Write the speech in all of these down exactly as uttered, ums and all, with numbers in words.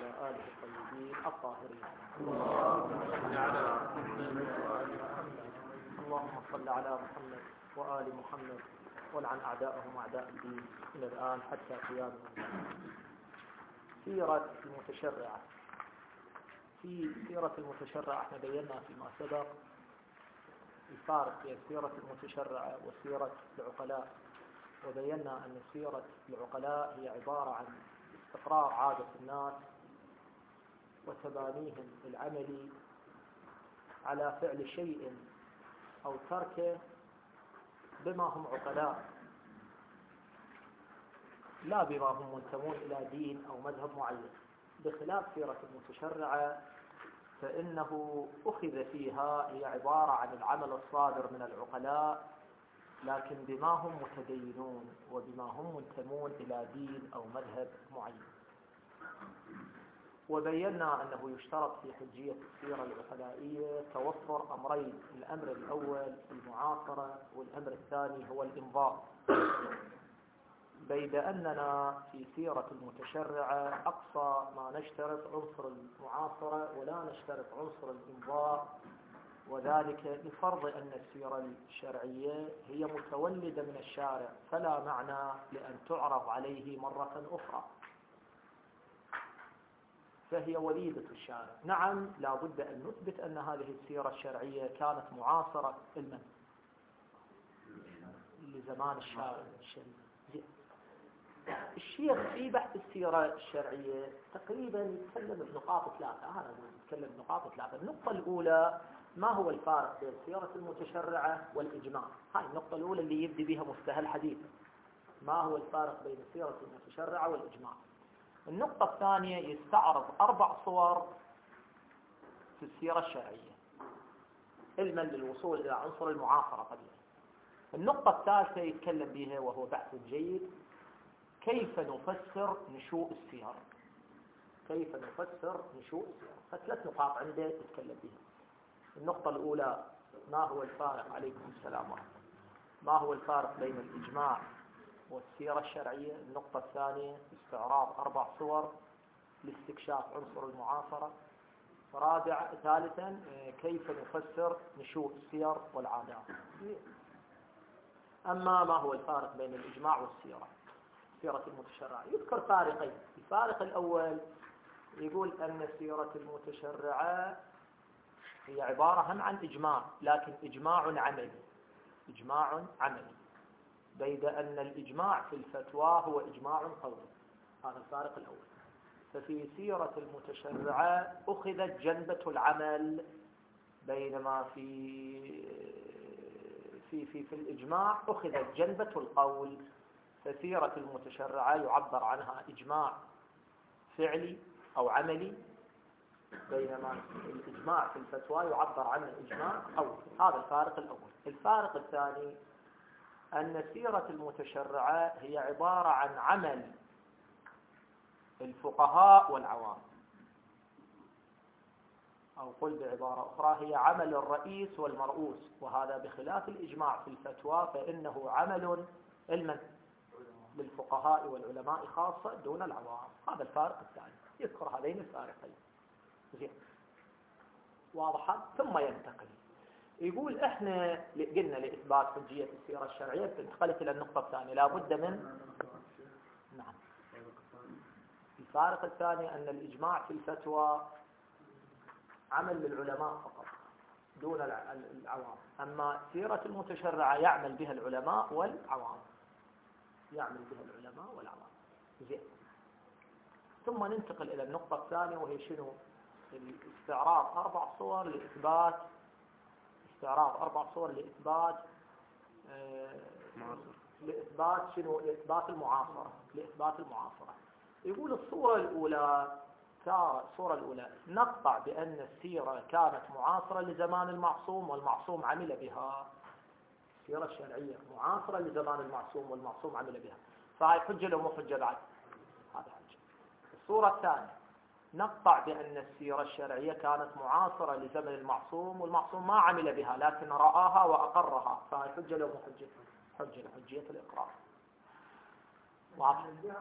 وعلى آله الطيبين الطاهرين. اللهم صل على محمد وآل محمد ولعن أعداءهم أعداء الدين من الآن حتى قيام الدين. سيرة المتشرعة. في سيرة المتشرعة احنا بينا فيما سبق الفارق بين سيرة المتشرعة وسيرة العقلاء، وبينا أن سيرة العقلاء هي عبارة عن استقرار عادة الناس وتبانيهم العملي على فعل شيء أو تركه بما هم عقلاء، لا بما هم منتمون إلى دين أو مذهب معين، بخلاف سيرة المتشرعة فإنه أخذ فيها هي عبارة عن العمل الصادر من العقلاء لكن بما هم متدينون وبما هم منتمون إلى دين أو مذهب معين. وبينا أنه يشترط في حجية السيرة العقلائية توفر أمرين: الأمر الأول المعاصرة، والأمر الثاني هو الإمضاء. بيد أننا في سيرة المتشرعة أقصى ما نشترط عنصر المعاصرة ولا نشترط عنصر الإمضاء، وذلك لفرض أن السيرة الشرعية هي متولدة من الشارع فلا معنى لأن تعرض عليه مرة أخرى، فهي وليدة الشارع. نعم لا بد أن نثبت أن هذه السيرة الشرعية كانت معاصرة لمن؟ لزمان الشارع الشريف. الشيخ في بحث السيرة الشرعية تقريبا يتكلم بنقاط ثلاثة. أنا أتكلم بنقاط ثلاثة. النقطة الأولى: ما هو الفارق بين السيرة المتشرعة والإجماع؟ هاي النقطة الأولى اللي يبدي بها مفتاح الحديث. ما هو الفارق بين السيرة المتشرعة والإجماع؟ النقطة الثانية يستعرض أربع صور في السيرة الشرعية علما للوصول إلى عنصر المعاصرة قبلها. النقطة الثالثة يتكلم بها وهو بحث جيد: كيف نفسر نشوء السير. كيف نفسر نشوء السير. فثلاث نقاط عنده يتكلم بها. النقطة الأولى: ما هو الفارق عليكم السلام ورحمة ما هو الفارق بين الإجماع والسيرة الشرعية. النقطة الثانية: استعراض أربع صور لاستكشاف عنصر المعاصرة. رابعا ثالثا: كيف نفسر نشوء السير والعادات. أما ما هو الفارق بين الإجماع والسيرة سيرة المتشرعة، يذكر فارقين. الفارق الأول يقول أن سيرة المتشرعة هي عبارة هم عن إجماع لكن إجماع عملي. إجماع عملي بيد أن الإجماع في الفتوى هو إجماع قولي. هذا الفارق الأول. ففي سيرة المتشرعة أخذت جنبة العمل، بينما في في في في الإجماع أخذت جنبة القول. فسيرة المتشرعة يعبر عنها إجماع فعلي أو عملي، بينما الإجماع في الفتوى يعبر عنه إجماع قولي. هذا الفارق الأول. الفارق الثاني أن سيرة المتشرعة هي عبارة عن عمل الفقهاء والعوام، أو قل بعبارة أخرى هي عمل الرئيس والمرؤوس، وهذا بخلاف الإجماع في الفتوى فإنه عمل علما للفقهاء والعلماء خاصة دون العوام. هذا الفارق الثاني. يذكر هذين الفارقين. زين واضحة. ثم ينتقل يقول احنا قلنا لإثبات حجية السيرة الشرعية انتقلت إلى النقطة الثانية لابد من نعم الفارق الثاني أن الإجماع في الفتوى عمل للعلماء فقط دون العوام، أما سيرة المتشرعة يعمل بها العلماء والعوام. يعمل بها العلماء والعوام. زين. ثم ننتقل إلى النقطة الثانية وهي شنو؟ استعراض أربع صور لإثبات استعراض أربع صور لإثبات آه لإثبات شنو؟ لإثبات المعاصرة. لإثبات المعاصرة. يقول الصورة الأولى الصورة الأولى نقطع بأن السيرة كانت معاصرة لزمان المعصوم والمعصوم عمل بها. السيرة الشرعية معاصرة لزمان المعصوم والمعصوم عمل بها، فهي حجة لو مو حجة بعد. هذا حجة. الصورة الثانية نقطع بأن السيرة الشرعية كانت معاصرة لزمن المعصوم والمعصوم ما عمل بها لكن رآها وأقرها، فهي حجة لو مو حجة. حجة لحجية الإقرار. واضح.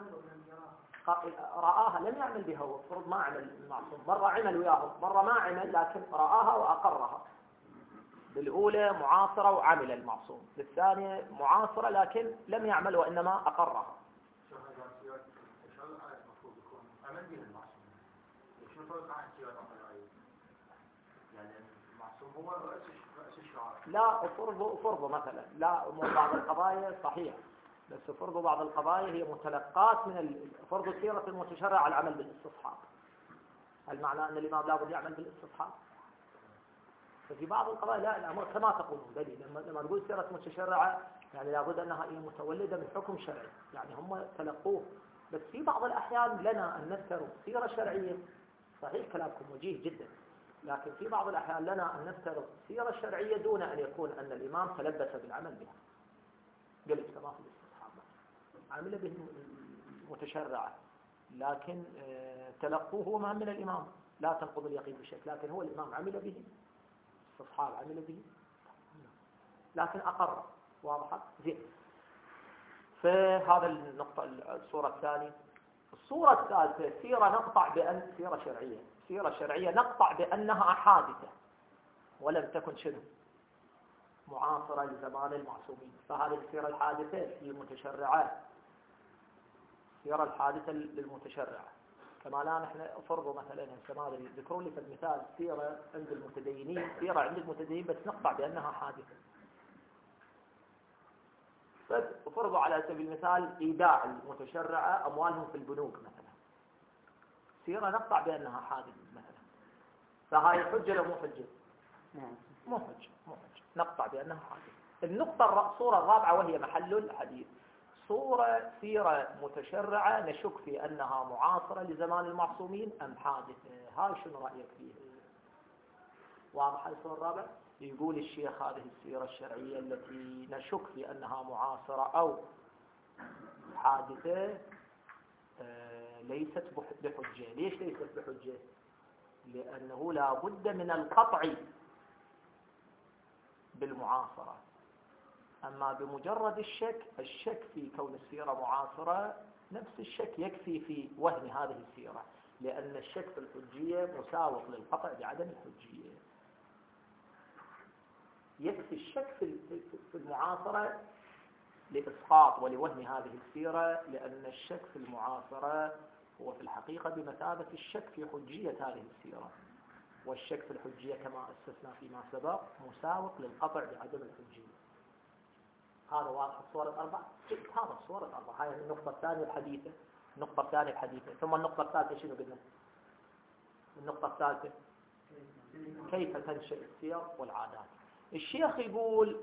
رآها لم يعمل بها، وفرض ما عمل المعصوم، مرة عمل وياهم مرة ما عمل، لكن رآها وأقرها. بالأولى معاصرة وعمل المعصوم، بالثانية معاصرة لكن لم يعمل وإنما أقرها. لا فرضوا فرضوا مثلا، لا بعض القضايا صحيح، بس فرضوا بعض القضايا هي متلقات من فرض سيرة المتشرع على العمل بالاستصحاب. هل معنى أن الإمام لابد يعمل بالاستصحاب؟ ففي بعض القضايا لا الأمر كما تقولون دليل، لما لما نقول سيرة متشرعة يعني لابد أنها هي متولدة من حكم شرعي، يعني هم تلقوه. بس في بعض الأحيان لنا أن نذكر سيرة شرعية، صحيح كلامكم وجيه جدا، لكن في بعض الأحيان لنا أن نذكر سيرة شرعية دون أن يكون أن الإمام تلبس بالعمل بها. قلت كما في الاستصحاب عمل به المتشرعة، لكن تلقوه هو ما من الإمام، لا تنقض اليقين بشيء، لكن هو الإمام عمل به، الاستصحاب عمل به، لكن أقر. واضحة؟ زين. فهذا النقطة. الصورة الثانية. الصورة الثالثة سيرة نقطع بأن سيرة شرعية، سيرة شرعية نقطع بأنها حادثة ولم تكن شنو معاصرة لزمان المعصومين. فهذه السيرة الحادثة للمتشرعات، السيرة الحادثة للمتشرعة. كما لا نحن فرضوا مثلا هسه ذكروا لي في المثال سيرة عند المتدينين، سيرة عند المتدينين بس نقطع بأنها حادثة. فرضوا على سبيل المثال إيداع المتشرعة أموالهم في البنوك مثلا، سيرة نقطع بأنها حادثة مثلا، فهاي حجة لو مو حجة؟ مو حجة، مو حجة، نقطع بأنها حادثة. النقطة الصورة الرابعة وهي محل الحديث، صورة سيرة متشرعة نشك في أنها معاصرة لزمان المعصومين أم حادثة. هاي شنو رأيك فيها؟ واضح الصورة الرابعة؟ يقول الشيخ هذه السيرة الشرعية التي نشك في أنها معاصرة أو حادثة آه ليست بحجة. ليش ليست بحجة؟ لأنه لا بد من القطع بالمعاصرة. أما بمجرد الشك، الشك في كون السيرة معاصرة نفس الشك يكفي في وهم هذه السيرة، لأن الشك في الحجية مساوق للقطع بعدم الحجية. يكفي الشك في المعاصرة لإسقاط ولوهم هذه السيرة، لأن الشك في المعاصرة هو في الحقيقة بمثابة الشك في حجية هذه السيرة، والشك في الحجية كما أسسنا فيما سبق مساوق للقطع بعدم الحجية. هذا واضح الصورة الأربعة. هذا الصورة الأربعة. هاي النقطة الثانية الحديثة. النقطة الثانية الحديثة. ثم النقطة الثالثة شنو قلنا؟ النقطة الثالثة كيف تنشأ السير والعادات. الشيخ يقول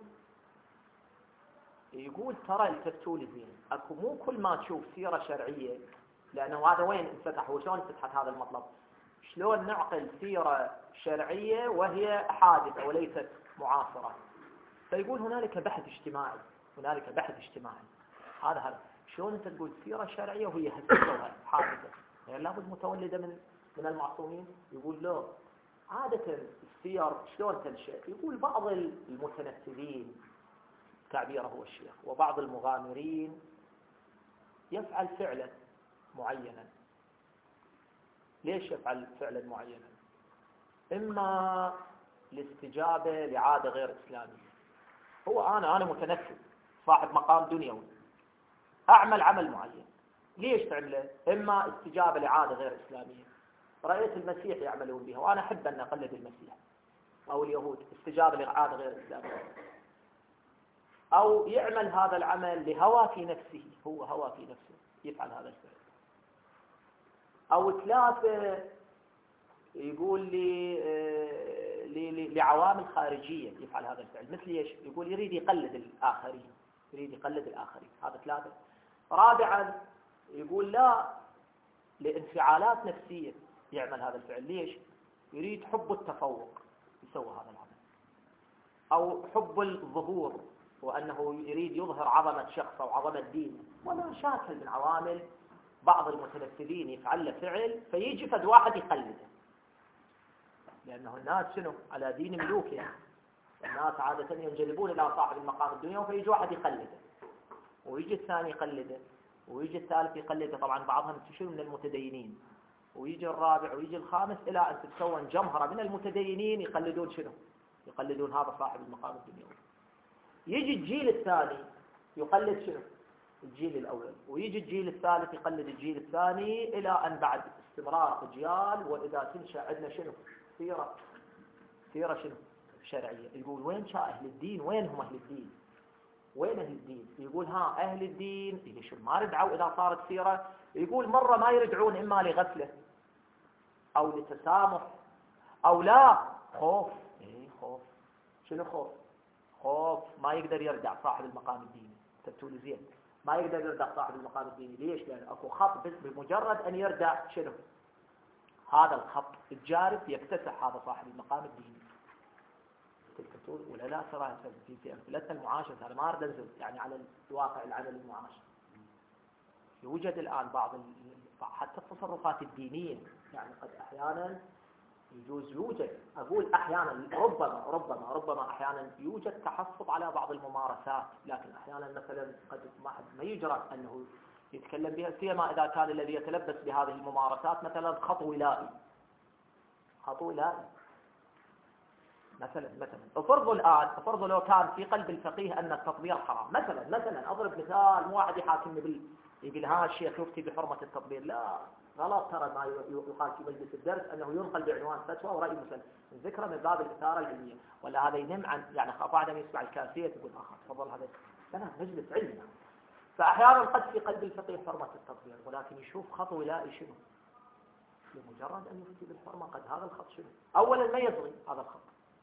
يقول ترى التفتول زين، اكو مو كل ما تشوف سيرة شرعية، لأنه هذا وين انفتح وشلون فتحت هذا المطلب، شلون نعقل سيرة شرعية وهي حادثة وليست معاصرة. فيقول هنالك بحث اجتماعي، هنالك بحث اجتماعي. هذا هذا شلون انت تقول سيرة شرعية وهي حادثة، يعني لابد متولدة من من المعصومين. يقول لا، عادة السير شلون تنشأ؟ يقول بعض المتنفذين تعبيره هو الشيخ وبعض المغامرين يفعل فعلا معينا. ليش يفعل فعلا معينا؟ إما الاستجابة لعادة غير إسلامية. هو أنا أنا متنفذ صاحب مقام دنيوي أعمل عمل معين، ليش تعمله؟ إما استجابة لعادة غير إسلامية، رأيت المسيح يعملون بها وأنا أحب أن أقلد المسيح، أو اليهود استجابة لعادة غير إسلامية، أو يعمل هذا العمل لهوى في نفسه، هو هوى في نفسه يفعل هذا الفعل. أو ثلاثة يقول لي لعوامل خارجية يفعل هذا الفعل، مثل ايش؟ يقول يريد يقلد الآخرين، يريد يقلد الآخرين. هذا ثلاثة. رابعا يقول لا، لانفعالات نفسية يعمل هذا الفعل. ليش؟ يريد حب التفوق يسوي هذا العمل، أو حب الظهور وأنه يريد يظهر عظمة شخص أو عظمة دين، ولا شاكل من عوامل. بعض المتنفذين يفعل له فعل فيجي فد واحد يقلده، لأنه الناس شنو على دين ملوك، يعني الناس عادة ينجذبون إلى صاحب المقام الدنيا، فيجي واحد يقلده ويجي الثاني يقلده ويجي الثالث يقلد، طبعا بعضهم تشير من المتدينين، ويجي الرابع ويجي الخامس إلى أن تتكون جمهرة من المتدينين يقلدون شنو؟ يقلدون هذا صاحب المقام الدنيوي. يجي الجيل الثاني يقلد شنو؟ الجيل الأول، ويجي الجيل الثالث يقلد الجيل الثاني، إلى أن بعد استمرار أجيال وإذا تنشأ عندنا شنو؟ سيرة سيرة شنو؟ شرعية. يقول وين شاء أهل الدين؟ وين هم أهل الدين؟ وين أهل الدين؟ يقول ها أهل الدين اللي شو ما رجعوا إذا صارت سيرة. يقول مرة ما يرجعون إما لغفلة أو لتسامح أو لا خوف. إيه خوف. شنو خوف؟ خوف ما يقدر يرجع صاحب المقام الديني. تبتولي زين ما يقدر يرجع صاحب المقام الديني. ليش؟ لأن أكو خط بمجرد أن يرجع شنو؟ هذا الخط الجارف يكتسح هذا صاحب المقام الديني. تلك تقول ولا لا ترى في في أمثلتنا المعاشرة، أنا ما أريد أنزل يعني على الواقع العملي المعاش. يوجد الآن بعض حتى التصرفات الدينية، يعني قد أحيانا يجوز يوجد أقول أحيانا ربما ربما ربما أحيانا يوجد تحفظ على بعض الممارسات، لكن أحيانا مثلا قد ما يجرى أنه يتكلم بها، سيما إذا كان الذي يتلبس بهذه الممارسات مثلا خط ولائي خط ولائي مثلا مثلا افرضوا الآن افرضوا لو كان في قلب الفقيه أن التطبير حرام مثلا مثلا أضرب مثال، مو واحد يحاكمني بال يقول ها الشيخ يفتي بحرمة التطبير، لا غلط ترى ما يقال في مجلس الدرس أنه ينقل بعنوان فتوى ورأي مسلم، ذكره من باب الإثارة العلمية، ولا هذا ينم عن يعني خاف واحد يسمع الكاسية يقول آخر تفضل هذا لا مجلس علمي. فأحيانا قد في قلب الفقيه حرمة التطبير، ولكن يشوف خط ولائي شنو لمجرد أن يفتي بالحرمة، قد هذا الخط شنو أولا ما يصغي هذا الخط،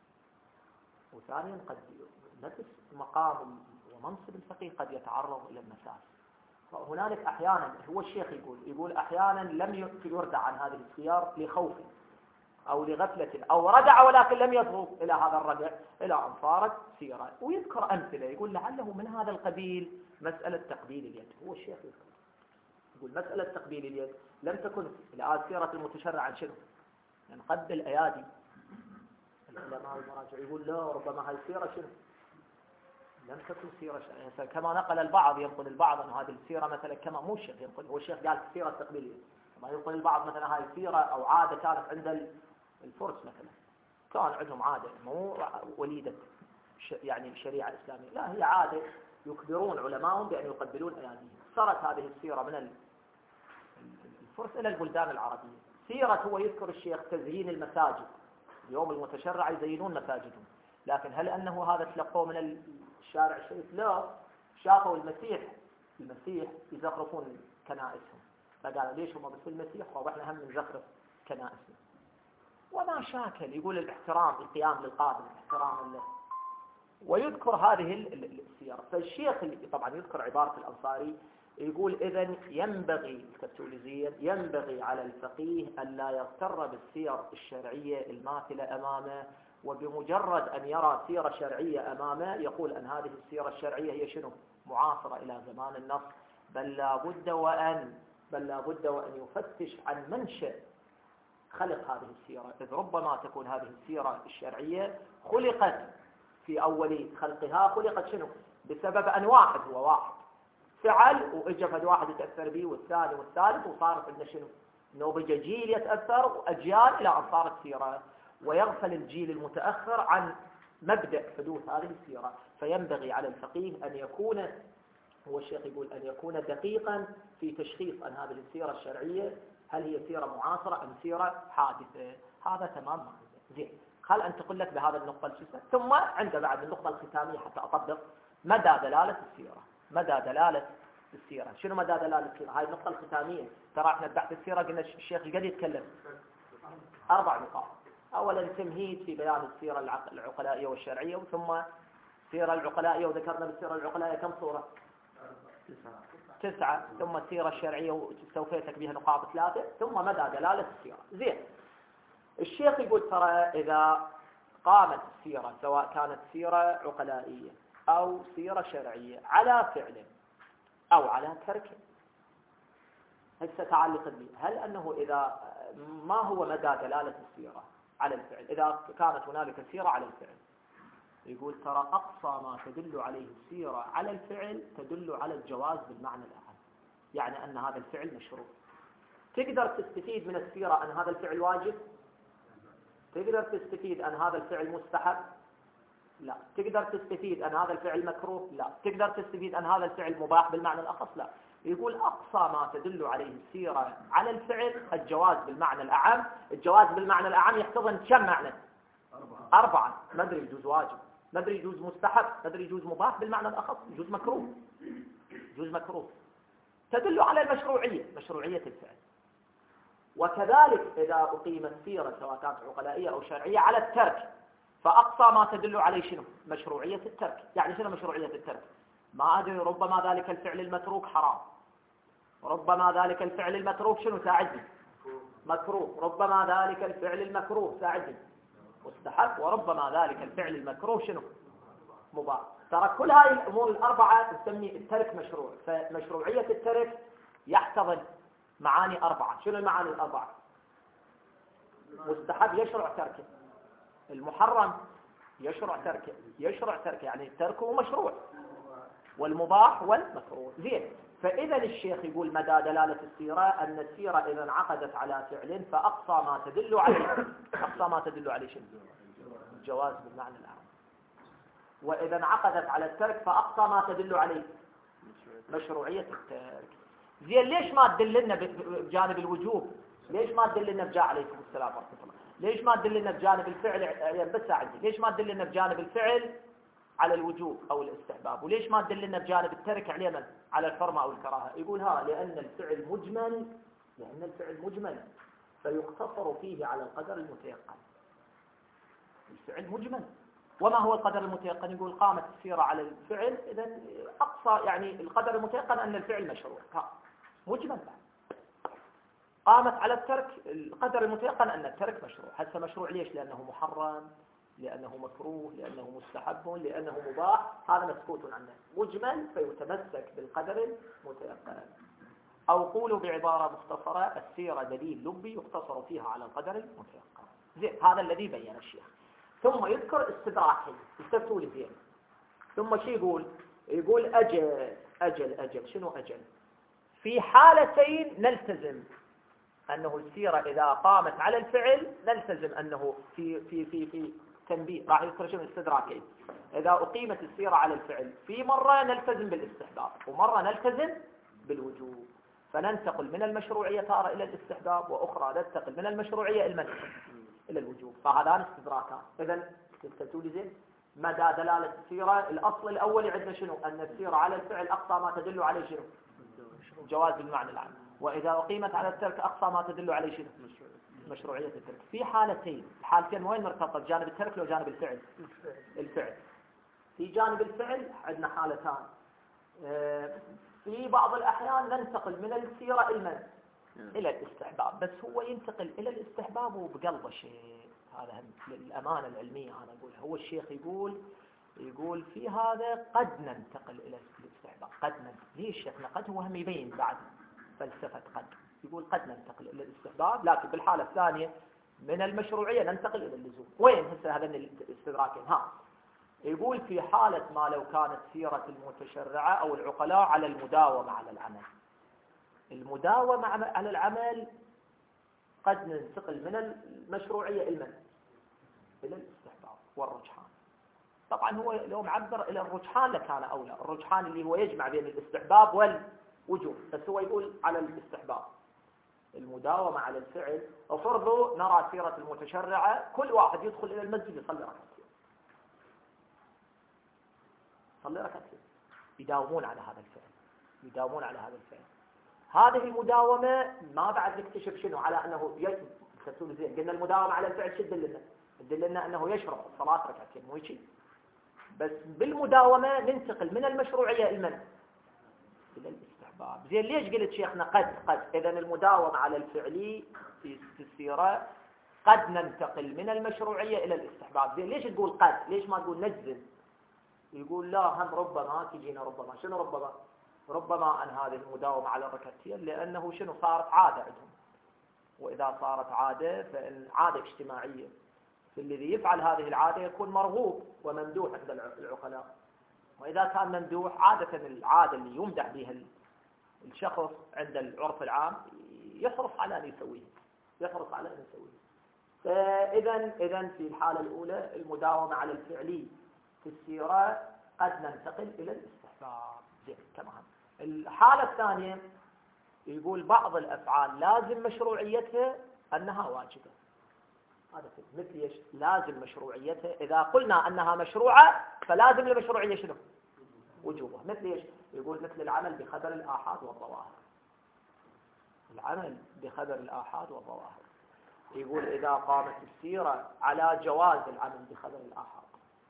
وثانيا قد نفس مقام ومنصب الفقيه قد يتعرض إلى المساس. فهنالك أحيانا هو الشيخ يقول يقول أحيانا لم يردع عن هذه السيار لخوف أو لغفلة أو ردع ولكن لم يضغط إلى هذا الردع إلى أن صارت سيرة، ويذكر أمثلة يقول لعله من هذا القبيل مسألة تقبيل اليد. هو الشيخ يذكر يقول مسألة تقبيل اليد لم تكن الآن سيرة المتشرع عن شنو؟ يعني قبل أيادي العلماء والمراجع، يقول لا ربما هاي سيرة شنو؟ لم تكن سيرة شرعية، كما نقل البعض ينقل البعض أن هذه السيرة مثلا كما مو الشيخ ينقل، هو الشيخ قال السيرة التقبيلية، كما ينقل البعض مثلا هاي سيرة أو عادة كانت عند الفرس مثلا، كان عندهم عادة مو وليدة يعني الشريعة الإسلامية، لا هي عادة يكبرون علماءهم بأن يقبلون أياديهم. صارت هذه السيرة من الفرس إلى البلدان العربية. سيرة هو يذكر الشيخ تزيين المساجد، اليوم المتشرع يزينون مساجدهم، لكن هل أنه هذا تلقوه من الشارع الشريف؟ لا، شافوا المسيح المسيح يزخرفون كنائسهم، فقالوا ليش هم بس المسيح وإحنا هم نزخرف كنائسنا، وما شاكل يقول الاحترام القيام للقادم الاحترام له، ويذكر هذه السيارة. فالشيخ طبعا يذكر عبارة الأنصاري يقول إذن ينبغي الكتوليزية ينبغي على الفقيه أن لا يغتر بالسير الشرعية الماثلة أمامه، وبمجرد أن يرى سيرة شرعية أمامه يقول أن هذه السيرة الشرعية هي شنو؟ معاصرة إلى زمان النص، بل لا بد وأن بل لا بد وأن يفتش عن منشأ خلق هذه السيرة، إذ ربما تكون هذه السيرة الشرعية خلقت في أول خلقها خلقت شنو؟ بسبب أن واحد هو واحد فعل وإجفد واحد يتأثر به والثاني والثالث وصارت عندنا شنو؟ نوبج جيل يتأثر وأجيال إلى أن صارت سيرة، ويغفل الجيل المتأخر عن مبدأ حدوث هذه السيرة. فينبغي على الفقيه أن يكون هو الشيخ يقول أن يكون دقيقا في تشخيص أن هذه السيرة الشرعية هل هي سيرة معاصرة أم سيرة حادثة. هذا تمام زين. خل أن تقول لك بهذا النقطة الجزء، ثم عند بعد النقطة الختامية حتى أطبق مدى دلالة السيرة. مدى دلالة السيرة شنو مدى دلالة السيرة؟ هاي النقطة الختامية. ترى احنا بحث السيرة قلنا الشيخ قد يتكلم أربع نقاط. أولا تمهيد في بيان السيرة العقلائية والشرعية، ثم السيرة العقلائية وذكرنا بالسيرة العقلائية كم صورة؟ تسعة. ثم السيرة الشرعية واستوفيتك بها نقاط ثلاثة، ثم مدى دلالة السيرة. زين. الشيخ يقول ترى إذا قامت السيرة سواء كانت سيرة عقلائية أو سيرة شرعية على فعل أو على ترك، هسه تعلق به هل أنه إذا ما هو مدى دلالة السيرة على الفعل؟ إذا كانت هنالك سيرة على الفعل يقول ترى أقصى ما تدل عليه السيرة على الفعل تدل على الجواز بالمعنى الأعم. يعني أن هذا الفعل مشروع. تقدر تستفيد من السيرة أن هذا الفعل واجب؟ تقدر تستفيد أن هذا الفعل مستحب؟ لا. تقدر تستفيد أن هذا الفعل مكروه؟ لا. تقدر تستفيد أن هذا الفعل مباح بالمعنى الأخص؟ لا. يقول أقصى ما تدل عليه السيرة على الفعل الجواز بالمعنى الأعم. الجواز بالمعنى الأعم يحتضن كم معنى؟ أربعة. أربعة. ما أدري يجوز واجب، ما أدري يجوز مستحب، ما أدري يجوز مباح بالمعنى الأخص، يجوز مكروه، يجوز مكروه. تدل على المشروعية، مشروعية الفعل. وكذلك إذا أقيمت سيرة سواء كانت عقلائية أو شرعية على الترك، فأقصى ما تدل عليه شنو؟ مشروعية الترك. يعني شنو مشروعية الترك؟ ما أدري، ربما ذلك الفعل المتروك حرام، ربما ذلك الفعل المتروك شنو؟ ساعدني، مكروه، ربما ذلك الفعل المكروه ساعدني مستحب، وربما ذلك الفعل المكروه شنو؟ مباح. ترى كل هذه الأمور الأربعة تسمي الترك مشروع. فمشروعية الترك يحتضن معاني أربعة. شنو المعاني الأربعة؟ مستحب يشرع تركه، المحرم يشرع تركه، يشرع تركه يعني تركه مشروع، والمباح والمكروه. زين. فإذا الشيخ يقول مدى دلالة السيرة أن السيرة إذا انعقدت على فعل فأقصى ما تدل عليه، أقصى ما تدل عليه شنو؟ الجواز بالمعنى الأعم. وإذا انعقدت على الترك فأقصى ما تدل عليه مشروعية الترك. زين. ليش ما تدل لنا بجانب الوجوب؟ ليش ما تدل لنا بجانب عليكم السلام ورحمة الله؟ ليش ما تدل لنا بجانب الفعل؟ يعني بس عندي ليش ما تدل لنا بجانب الفعل على الوجوب أو الاستحباب؟ وليش ما تدل لنا بجانب الترك على من؟ على الحرمة أو الكراهة؟ يقول ها لأن الفعل مجمل، لأن الفعل مجمل فيقتصر فيه على القدر المتيقن. الفعل مجمل. وما هو القدر المتيقن؟ يقول قامت السيرة على الفعل، إذا أقصى يعني القدر المتيقن أن الفعل مشروع. ها مجمل. قامت على الترك، القدر المتيقن أن الترك مشروع. هسه مشروع ليش؟ لأنه محرم، لأنه مكروه، لأنه مستحب، لأنه مباح. هذا مسكوت عنه. مجمل فيتمسك بالقدر المتيقن. أو قولوا بعبارة مختصرة السيرة دليل لبي يقتصر فيها على القدر المتيقن. زين. هذا الذي بين الشيخ. ثم يذكر استدراكين استفتوا لي زين. ثم شو يقول؟ يقول أجل أجل أجل. شنو أجل؟ في حالتين نلتزم أنه السيرة إذا قامت على الفعل نلتزم أنه في في في في تنبيه. راح يذكر شنو استدراكين. إذا أقيمت السيرة على الفعل في مرة نلتزم بالاستحباب ومرة نلتزم بالوجوب، فننتقل من المشروعية تارة إلى الاستحباب، وأخرى ننتقل من المشروعية إلى إلى الوجوب. فهذان استدراكان. إذن تقولوا لي زين مدى دلالة السيرة. الأصل الأول عندنا شنو؟ أن السيرة على الفعل أقصى ما تدل عليه شنو؟ جواز بالمعنى العام. وإذا أقيمت على الترك أقصى ما تدل عليه شنو؟ مشروعية الترك. في حالتين، الحالتين وين مرتبطة؟ جانب الترك لو جانب الفعل؟ الفعل. في جانب الفعل عندنا حالتان. في بعض الأحيان ننتقل من السيرة إلى إلى الاستحباب، بس هو ينتقل إلى الاستحباب وبقلبه شيء. هذا للأمانة العلمية أنا أقول. هو الشيخ يقول يقول في هذا قد ننتقل إلى الاستحباب. قد ننتقل. ليش شيخنا قد؟ هو هم يبين بعد فلسفة قد. يقول قد ننتقل إلى الاستحباب، لكن بالحالة الثانية من المشروعية ننتقل إلى اللزوم. وين هسه هذا الاستدراكين؟ ها يقول في حالة ما لو كانت سيرة المتشرعة أو العقلاء على المداومة على العمل. المداومة على العمل قد ننتقل من المشروعية إلى من؟ إلى الاستحباب والرجحان. طبعا هو لو معبر إلى الرجحان لكان أولى، الرجحان اللي هو يجمع بين الاستحباب والوجوب، بس هو يقول على الاستحباب. المداومة على الفعل. وفرضوا نرى سيرة المتشرعة كل واحد يدخل إلى المسجد يصلي ركعتين، يصلي ركعتين، يداومون على هذا الفعل، يداومون على هذا الفعل. هذه المداومة ما بعد نكتشف شنو على أنه يكتبون زين. قلنا المداومة على الفعل شو تدل لنا؟ تدل لنا أنه يشرع الصلاة ركعتين مو شيء. بس بالمداومة ننتقل من المشروعية إلى من؟ إلى الاستحباب. زين. ليش قلت شيخنا قد؟ قد إذن المداومة على الفعلي في السيرة قد ننتقل من المشروعية إلى الاستحباب. زين. ليش تقول قد؟ ليش ما تقول نجزم؟ يقول لا هم ربما تجينا ربما. شنو ربما؟ ربما أن هذه المداومة على الركعتين لأنه شنو صارت عادة عندهم، وإذا صارت عادة فإن عادة اجتماعية، فالذي يفعل هذه العادة يكون مرغوب وممدوح عند العقلاء. وإذا كان ممدوح عادة العادة اللي يمدح بها الشخص عند العرف العام يحرص على أن يسويه يحرص على أن يسويه فإذا إذا في الحالة الأولى المداومة على الفعلي في السيرة قد ننتقل إلى الاستحباب زين تمام. الحالة الثانية يقول بعض الأفعال لازم مشروعيتها أنها واجبة. هذا مثل ايش؟ لازم مشروعيتها إذا قلنا أنها مشروعة فلازم المشروعية شنو؟ وجوبها. مثل ايش؟ يقول مثل العمل بخبر الآحاد والظواهر. العمل بخبر الآحاد والظواهر يقول إذا قامت السيرة على جواز العمل بخبر الآحاد،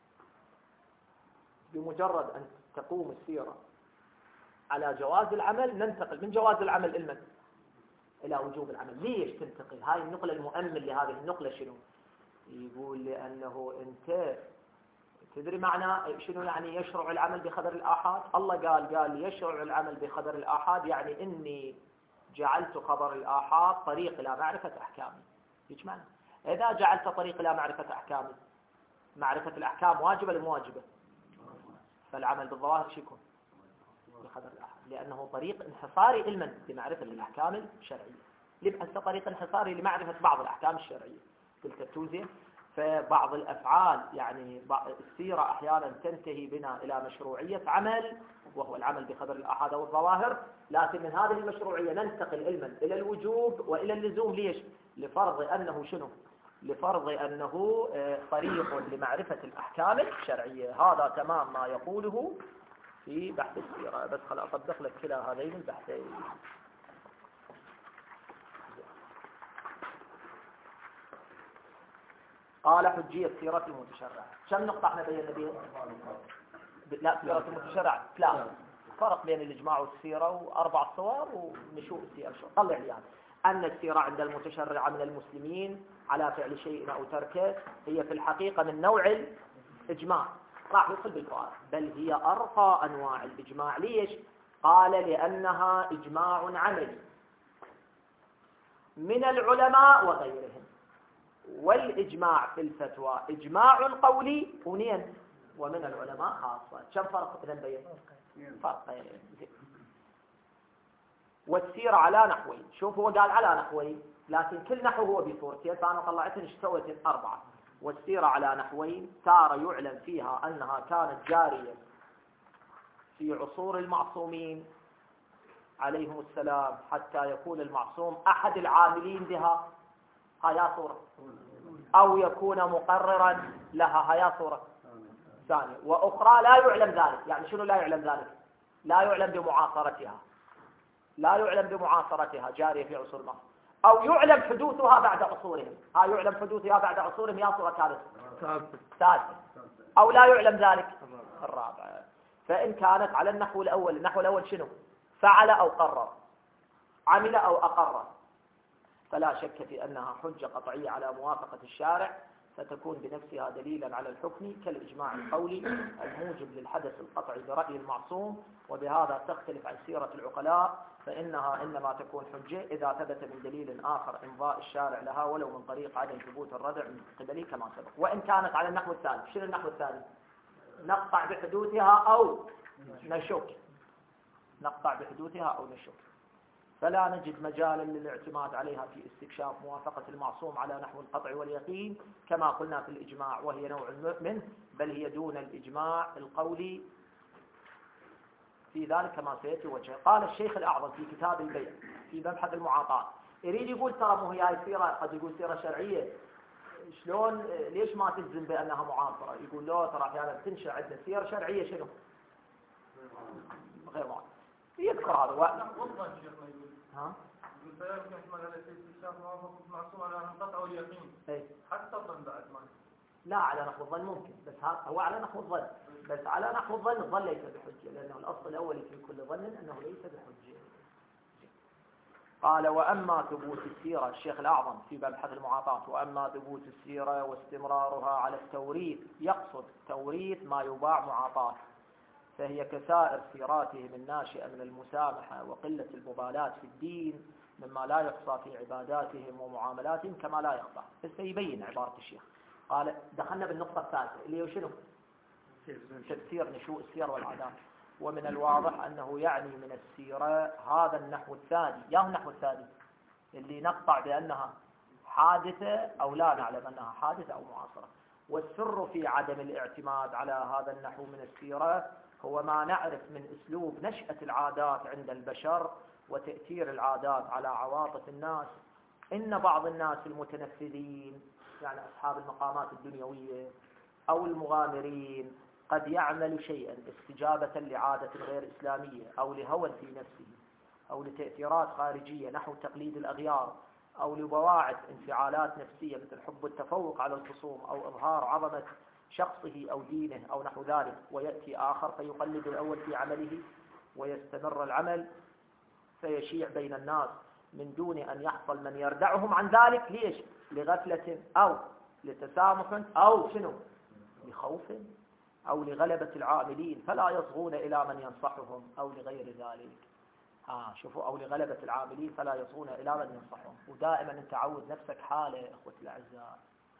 بمجرد أن تقوم السيرة على جواز العمل ننتقل من جواز العمل إلى من؟ إلى وجوب العمل. ليش تنتقل؟ هاي النقلة المؤمن لهذه النقلة شنو؟ يقول لأنه أنت تدري معنى شنو يعني يشرع العمل بخبر الآحاد؟ الله قال قال يشرع العمل بخبر الآحاد يعني إني جعلت خبر الآحاد طريق إلى معرفة أحكامي. ايش معنى؟ إذا جعلت طريق إلى معرفة أحكامي، معرفة الأحكام واجبة ولا مو واجبة؟ فالعمل بالظواهر شو يكون؟ بخبر الآحاد، لأنه طريق انحصاري علما لمعرفة الأحكام الشرعية. لبحث طريق انحصاري لمعرفة بعض الأحكام الشرعية تلك التوزيع. فبعض الأفعال يعني السيرة أحيانا تنتهي بنا إلى مشروعية عمل وهو العمل بخبر الآحاد والظواهر، لكن من هذه المشروعية ننتقل علما إلى الوجوب وإلى اللزوم. ليش؟ لفرض أنه شنو؟ لفرض أنه طريق لمعرفة الأحكام الشرعية. هذا تمام ما يقوله في بحث السيرة. بس خل أطبق لك كلا هذين البحثين. قال حجية سيرة المتشرع. كم نقطة احنا بينا بيها؟ لا سيرة المتشرع ثلاث. فرق بين الإجماع والسيرة وأربع صور ونشوء السيرة. طلع لي يعني أن السيرة عند المتشرع من المسلمين على فعل شيء أو تركه هي في الحقيقة من نوع الإجماع. راح يدخل بالفوائد، بل هي أرقى أنواع الإجماع. ليش؟ قال لأنها إجماع عملي من العلماء وغيرهم. والإجماع في الفتوى إجماع قولي ونين ومن العلماء خاصة. كم فرق إذن بين؟ فرقين. والسيرة على نحوين. شوف هو قال على نحوين لكن كل نحو هو بصورتين، فأنا طلعتهم اشتوت أربعة. والسيرة على نحوين، تارة يعلم فيها أنها كانت جارية في عصور المعصومين عليهم السلام حتى يكون المعصوم أحد العاملين بها، هيا صورة، أو يكون مقررا لها، هيا صورة ثانية. وأخرى لا يعلم ذلك. يعني شنو لا يعلم ذلك؟ لا يعلم بمعاصرتها، لا يعلم بمعاصرتها جارية في عصور المعصوم، أو يعلم حدوثها بعد عصورهم. ها يعلم حدوثها بعد عصورهم يا صورة ثالثة ثالثة، أو لا يعلم ذلك الرابعة. فإن كانت على النحو الأول، النحو الأول شنو؟ فعل أو قرر، عمل أو أقر، فلا شك في أنها حجة قطعية على موافقة الشارع، فتكون بنفسها دليلا على الحكم كالإجماع القولي الموجب للحدث القطعي برأي المعصوم. وبهذا تختلف عن سيرة العقلاء، فإنها إنما تكون حجة إذا ثبت من دليل آخر إمضاء الشارع لها ولو من طريق عدم ثبوت الردع من قبله كما سبق. وإن كانت على النحو الثاني، شنو النحو الثاني؟ نقطع بحدوثها أو نشك، نقطع بحدوثها أو نشك، فلا نجد مجالا للاعتماد عليها في استكشاف موافقة المعصوم على نحو القطع واليقين كما قلنا في الإجماع، وهي نوع منه، بل هي دون الإجماع القولي في ذلك كما سيأتي وجهه. قال الشيخ الأعظم في كتاب البيع في مبحث المعاطاة، يريد يقول ترى مو هي سيرة، قد يقول سيرة شرعية، شلون ليش ما تجزم بأنها معاصرة؟ يقول لا ترى أحيانا تنشأ عندنا سيرة شرعية شنو؟ غير معاصرة. يذكر هذا و... ها؟ يقول فلا يمكن احتمال هذا الاستكشاف موافقة المعصوم على القطع واليقين حتى الظن بعد ما. لا على نحو الظن ممكن، بس هو على نحو الظن، بس على نحو الظن الظن ليس بحجة، لأنه الأصل الأول في كل ظن أنه ليس بحجة. قال وأما ثبوت السيرة، الشيخ الأعظم في مبحث المعاطاة، وأما ثبوت السيرة واستمرارها على التوريث، يقصد توريث ما يباع معاطاة، فهي كسائر سيراتهم الناشئة من المسامحة وقلة المبالاة في الدين مما لا يخصى في عباداتهم ومعاملاتهم كما لا يخفى. بس يبين عبارة الشيخ. قال دخلنا بالنقطة الثالثة اللي هو شنو؟ تفسير نشوء السير والعادات. ومن الواضح أنه يعني من السيرة هذا النحو الثاني. يا النحو الثاني اللي نقطع بأنها حادثة أو لا نعلم أنها حادثة أو معاصرة. والسر في عدم الاعتماد على هذا النحو من السيرة هو ما نعرف من أسلوب نشأة العادات عند البشر وتأثير العادات على عواطف الناس. إن بعض الناس المتنفذين يعني أصحاب المقامات الدنيوية أو المغامرين قد يعمل شيئا استجابة لعادة غير إسلامية أو لهوى في نفسه أو لتأثيرات خارجية نحو تقليد الأغيار أو لبواعث انفعالات نفسية مثل حب التفوق على الخصوم أو إظهار عظمة شخصه أو دينه أو نحو ذلك، ويأتي آخر فيقلد الأول في عمله ويستمر العمل فيشيع بين الناس من دون أن يحصل من يردعهم عن ذلك. ليش؟ لغفلة أو لتسامح أو شنو؟ لخوف أو لغلبة العاملين فلا يصغون إلى من ينصحهم أو لغير ذلك. آه شوفوا، أو لغلبة العاملين فلا يصغون إلى من ينصحهم. ودائما أنت عود نفسك حالة إخوتي الأعزاء،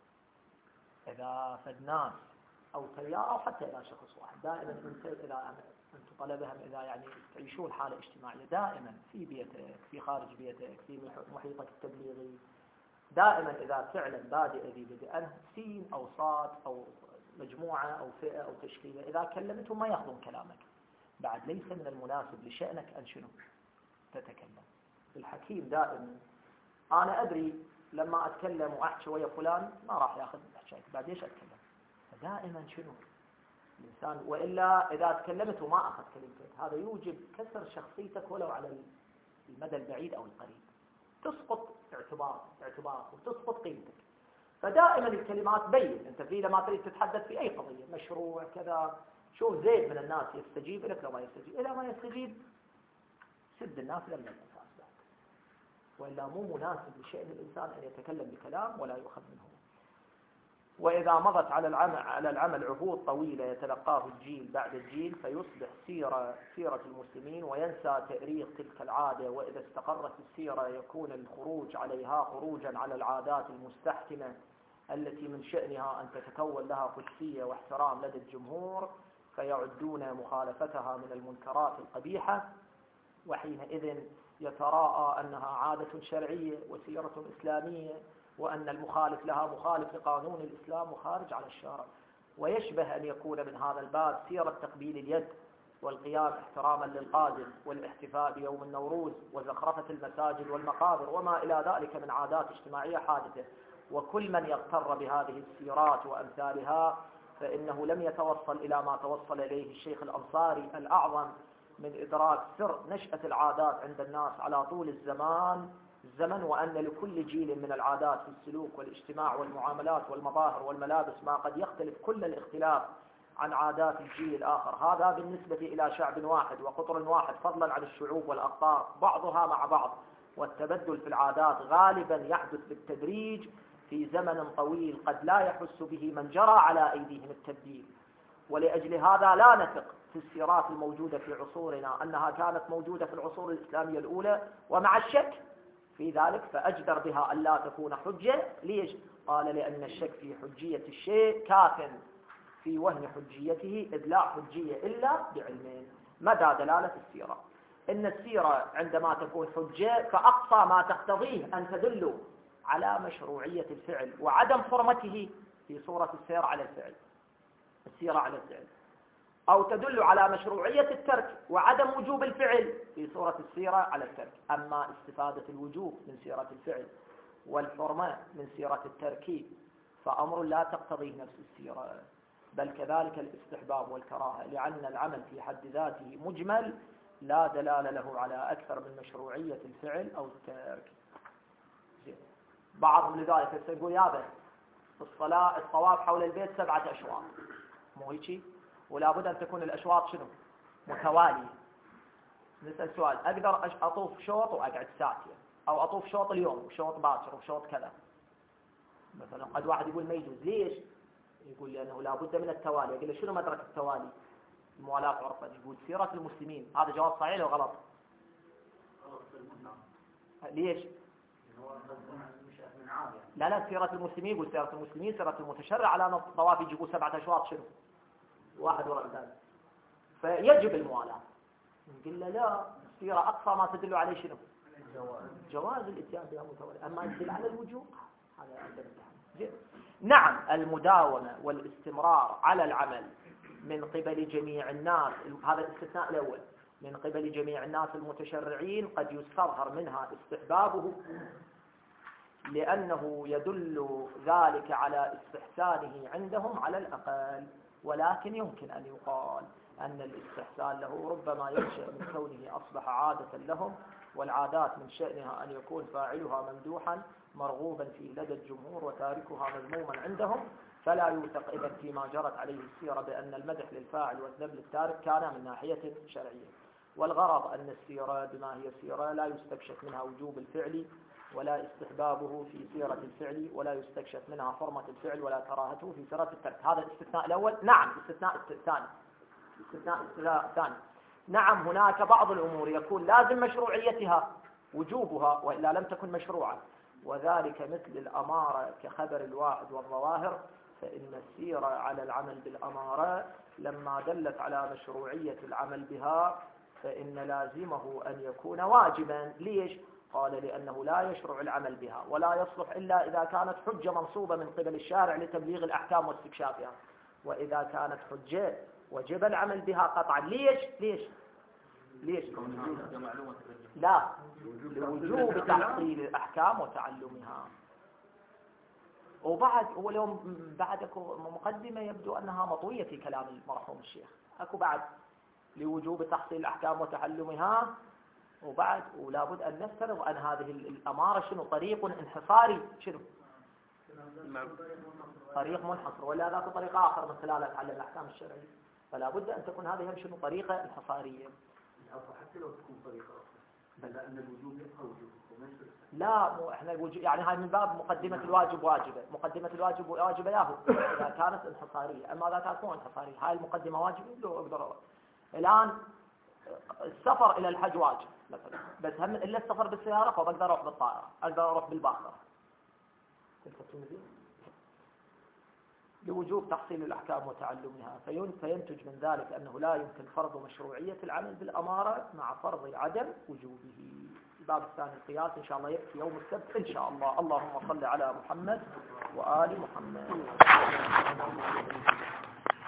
إذا فدناس أو تيار أو حتى إلى شخص واحد، دائما أنت إلى أنت طلبهم إذا يعني تعيشون حالة اجتماعية دائما في بيتك في خارج بيتك في محيطك التبليغي، دائما إذا فعلا بادئ ذي بدءا سين أو صاد أو مجموعة أو فئة أو تشكيلة إذا كلمتهم ما يأخذون كلامك، بعد ليس من المناسب لشأنك أن شنو تتكلم. الحكيم دائما أنا أدري لما أتكلم وأحكي ويا فلان ما راح يأخذ حكايتي، بعد ليش أتكلم؟ فدائما شنو الإنسان، وإلا إذا تكلمت وما أخذ كلمتك هذا يوجب كسر شخصيتك ولو على المدى البعيد أو القريب، تسقط اعتبار اعتبارك وتسقط قيمتك. فدائما الكلمات بين أنت في لما تريد تتحدث في أي قضية مشروع كذا، شوف زيد من الناس يستجيب لك لو ما يستجيب، إذا ما يستجيب سد الناس لم الأساس ذاك، وإلا مو مناسب لشأن الإنسان أن يتكلم بكلام ولا يؤخذ منه. وإذا مضت على العمل على العمل عهود طويلة يتلقاه الجيل بعد الجيل فيصبح سيرة سيرة المسلمين وينسى تأريخ تلك العادة، وإذا استقرت السيرة يكون الخروج عليها خروجا على العادات المستحكمة التي من شأنها أن تتكون لها قدسية واحترام لدى الجمهور، فيعدون مخالفتها من المنكرات القبيحة، وحينئذ يتراءى أنها عادة شرعية وسيرة إسلامية، وأن المخالف لها مخالف لقانون الإسلام وخارج على الشارع. ويشبه أن يكون من هذا الباب سيرة تقبيل اليد والقيام احتراما للقادم والاحتفاء بيوم النوروز وزخرفة المساجد والمقابر وما إلى ذلك من عادات اجتماعية حادثة. وكل من يغتر بهذه السيرات وأمثالها فإنه لم يتوصل إلى ما توصل إليه الشيخ الأنصاري الأعظم من إدراك سر نشأة العادات عند الناس على طول الزمان الزمن وأن لكل جيل من العادات في السلوك والاجتماع والمعاملات والمظاهر والملابس ما قد يختلف كل الاختلاف عن عادات الجيل الآخر. هذا بالنسبة إلى شعب واحد وقطر واحد فضلا عن الشعوب والأقطار بعضها مع بعض. والتبدل في العادات غالبا يحدث بالتدريج في زمن طويل قد لا يحس به من جرى على أيديهم التبديل. ولأجل هذا لا نثق في السيرات الموجودة في عصورنا أنها كانت موجودة في العصور الإسلامية الأولى، ومع الشك في ذلك فأجدر بها ألا تكون حجة. ليش؟ قال لأن الشك في حجية الشيء كاف في وهم حجيته، إذ لا حجية إلا بعلمين. مدى دلالة السيرة؟ إن السيرة عندما تكون حجة فأقصى ما تقتضيه أن تدل على مشروعية الفعل وعدم حرمته في صورة السير على الفعل السيرة على الفعل، أو تدل على مشروعية الترك وعدم وجوب الفعل في صورة السيرة على الترك. أما استفادة الوجوب من سيرة الفعل والحرمة من سيرة الترك فأمر لا تقتضيه نفس السيرة، بل كذلك الاستحباب والكراهة، لأن العمل في حد ذاته مجمل لا دلالة له على أكثر من مشروعية الفعل أو الترك. بعضهم لذلك يقول يابا الصلاة الطواف حول البيت سبعة أشواط، مو هيك؟ ولا بد أن تكون الأشواط شنو؟ متوالية. نسأل سؤال، أقدر أطوف شوط وأقعد ساعتين، أو أطوف شوط اليوم وشوط باكر وشوط كذا مثلا؟ قد واحد يقول ما يجوز. ليش؟ يقول لأنه لا بد من التوالي. يقول له شنو مدرك التوالي؟ الموالاة عرفا. يقول سيرة المسلمين. هذا جواب صحيح ولا غلط؟ ليش؟ لا لا سيرة المسلمين، يقول سيرة المسلمين سيرة المتشرع على طواف يجيبوا سبعة أشواط شنو؟ واحد وراء الثاني. فيجب الموالاة. نقول له لا، السيرة أقصى ما تدل عليه شنو؟ جواز الاتيان بها متوالية، أما يدل على الوجوب هذا عندنا. نعم، المداومة والاستمرار على العمل من قبل جميع الناس، هذا الاستثناء الأول، من قبل جميع الناس المتشرعين قد يستظهر منها استحبابه، لأنه يدل ذلك على استحسانه عندهم على الأقل، ولكن يمكن أن يقال أن الاستحسان له ربما ينشأ من كونه أصبح عادة لهم، والعادات من شأنها أن يكون فاعلها ممدوحا مرغوبا فيه لدى الجمهور وتاركها مذموما عندهم، فلا يوثق إذن فيما جرت عليه السيرة بأن المدح للفاعل والذم للتارك كان من ناحية شرعية. والغرض أن السيرة بما هي سيرة لا يستكشف منها وجوب الفعل ولا استحبابه في سيرة الفعل، ولا يستكشف منها حرمة الفعل ولا كراهته في سيرة الترك. هذا الاستثناء الأول. نعم، الاستثناء الثاني الاستثناء الثاني نعم، هناك بعض الأمور يكون لازم مشروعيتها وجوبها وإلا لم تكن مشروعة، وذلك مثل الأمارة كخبر الواحد والظواهر، فإن السيرة على العمل بالأمارة لما دلت على مشروعية العمل بها فإن لازمه أن يكون واجبا. ليش؟ قال لأنه لا يشرع العمل بها ولا يصلح إلا إذا كانت حجة منصوبة من قبل الشارع لتبليغ الأحكام واستكشافها، وإذا كانت حجة وجب العمل بها قطعا. ليش؟ ليش؟ ليش؟ لا، لوجوب تحصيل الأحكام وتعلمها. وبعد واليوم بعد اكو مقدمة يبدو أنها مطوية في كلام المرحوم الشيخ، اكو بعد لوجوب تحصيل الأحكام وتعلمها، وبعد ولا بد أن نفترض أن هذه الأمارة شنو؟ طريق انحصاري، شنو؟ طريق منحصر، ولا ذاك طريق آخر من خلال تعلم الأحكام الشرعية، فلا بد أن تكون هذه شنو؟ طريقة انحصارية. حتى لو تكون طريقة أخرى، بل أن الوجوب يبقى وجوب. لا، مو احنا الوجوب يعني هاي من باب مقدمة الواجب واجبة، مقدمة الواجب واجبة ياهو إذا كانت انحصارية، أما إذا كانت مو انحصارية هاي المقدمة واجبة لو أقدر. الآن السفر إلى الحج واجب مثلا، بس هم إلا السفر بالسيارة فبقدر أروح بالطائرة، أقدر أروح بالباخرة. لوجوب تحصيل الأحكام وتعلمها، فينتج من ذلك أنه لا يمكن فرض مشروعية العمل بالأمارة مع فرض عدم وجوبه. الباب الثاني القياس إن شاء الله يأتي يوم السبت إن شاء الله. اللهم صل على محمد وآل محمد.